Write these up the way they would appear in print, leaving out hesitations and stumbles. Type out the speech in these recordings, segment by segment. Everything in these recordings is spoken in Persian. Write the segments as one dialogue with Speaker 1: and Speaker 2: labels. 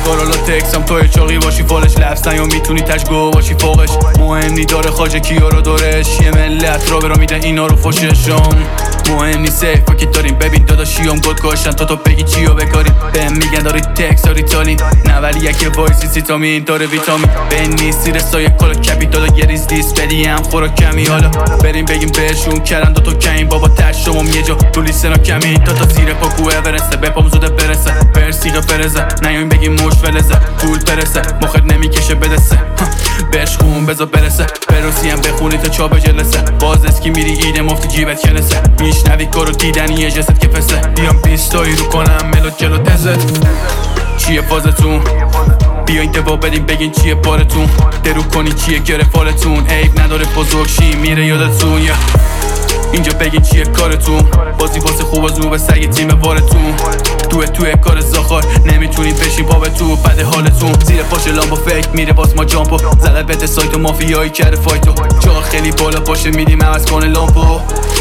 Speaker 1: نگارا لاتکسم توی چاقی باشی فالش لفظن یا میتونی تشگو باشی فوقش مهم نی داره خاجه کیا رو دارش یه ملت را برا میده اینا رو فوششم مهم نی سیفا که داریم ببین داداشیام گد کاشتن تو بگی چی و بکاریم بهم میگن داری تکس داری تالین نه ولی یکی وایسی سیتامین داره ویتامین بین نیستی رسای کالا کپی دادا یه ریز دیس بدی هم خوراک کمی حالا بریم بگیم بهشون کردن دوتا کهین بابا تش شما یه جا تو لیستنا کمین تا زیر پا کوه برسه بپام زوده برسه برسیقه فرزه نیایم بگیم موش فلزه پول برسه مخت نمیکشه بدسه بهش خون بذار برسه بروسی هم بخونی تا چا بجلسه باز اسکی میری ایده مفتی جیبت کنسه میشنوی کارو دیدنی یه جست که پسه بیام پیستایی رو کنم ملو جلو دزت چیه فازتون بیاین دوا بدیم بگین چیه بارتون درو کنی چیه گره فالتون عیب نداره بزرگ شی میره یادتون اینجا بگین چیه کارتون بازی واسه خوب از به سگ تیم وارتون توی کار زاخار نمیتونی بشین پا به تو بد حالتون زیر پاش لامبو فکر میره باز ما جامپو زده بده سایت و مافیایی کرده فایتو جا خیلی بالا باشه میدیم عوض کنه لامپو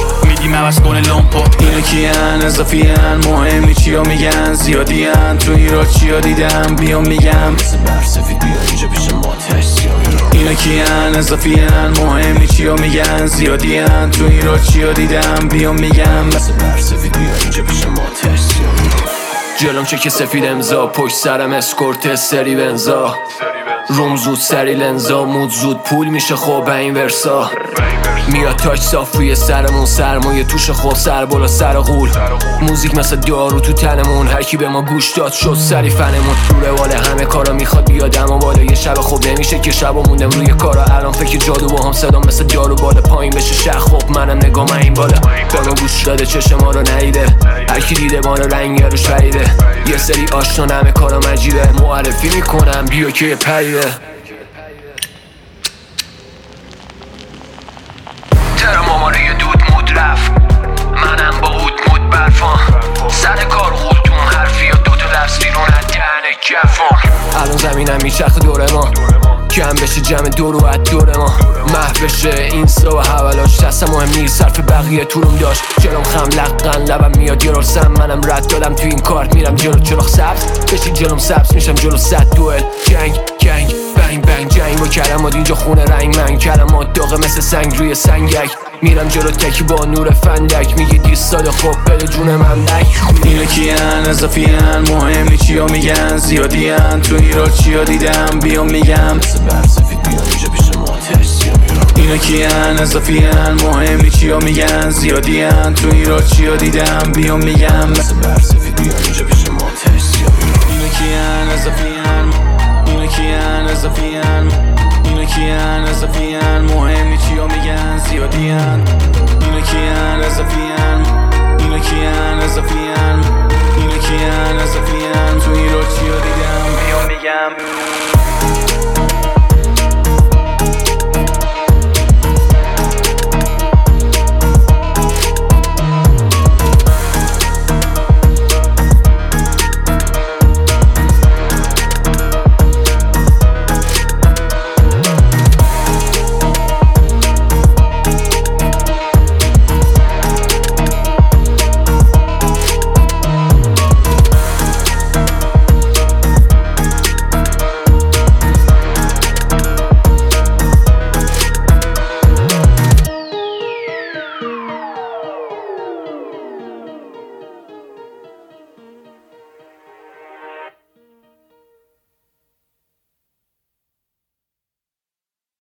Speaker 1: اینا کیان اضافیان مهم نی چیا میگن زیادیان تو این را چیا دیدم بیام میگم مثل برسفید بیا اینجا پیش ما تشت اینا کیان اضافیان مهم نی چیا میگن زیادیان تو این را چیا دیدم بیام میگم مثل برسفید بیا اینجا پیش ما تشت
Speaker 2: جلوم چک سفید امضا پشت سرم اسکورت سری بنزا روم زود سری لنزا مود زود پول میشه خوب این ورسا میاد تاج صاف روی سرمون سرمایه توش خوب سر بالا سر غول موزیک مثل دارو تو تنمون هر کی به ما گوش داد شد سری فنمون رو روال همه کارا میخواد بیادم و بالا یه شب خوب نمیشه که شب موندم روی کارا الان فکر جادو با هم صدا مثل دارو بالا پایین بشه شخ خوب منم نگام این بالا به ما گوش داده چشم ما رو ندیده هر کی دیده ما رو رنگ روش فریده یه سری آشنا همه کارا مجیبه معرفی میکنم بیا که پریده ترم آماره یه دود مود رفت منم با هود مود برفان سر کار خودتون حرفی یا دوتا لفظ بیرون از دهن کفان الان زمینم میچرخ دور ما کم بشه جمع دور و از دور ما محو بشه اینستا و حولاش دستم مهم نیست صرف بقیه طولم داشت جلوم خم لقن لبم میاد یه رسم منم رد دادم تو این کارت میرم جلو چراغ سبز بشی جلوم سبز میشم جلو 100 دوئل جنگ بنگ بنگ جنگ با کلمات اینجا خونه رنگ من کلمات داغه مثل سنگ روی سنگک میرم جلو تکی با نور فندک میگی دیستاد خوب بده جون مملک
Speaker 1: اینا کیان اضافیان مهم نی چیا میگن زیادیان تو این را چیا دیدم بیام میگم مثل برسفید بیا اینجا پیش ما تشت اینا کیان اضافیان مهم نی چیا میگن زیادیان تو این را چیا دیدم بیام میگم مثل برسفید بیا اینجا پیش ما تشت اینا کیان اضافیان اینا کیان اضافیان اینا کیان اضافیان مهم نی چیا میگن زیادیان اینا کیان اضافیان اینا کیان اضافیان اینا کیان اضافیان تو این رو چیا دیدم بیام میگم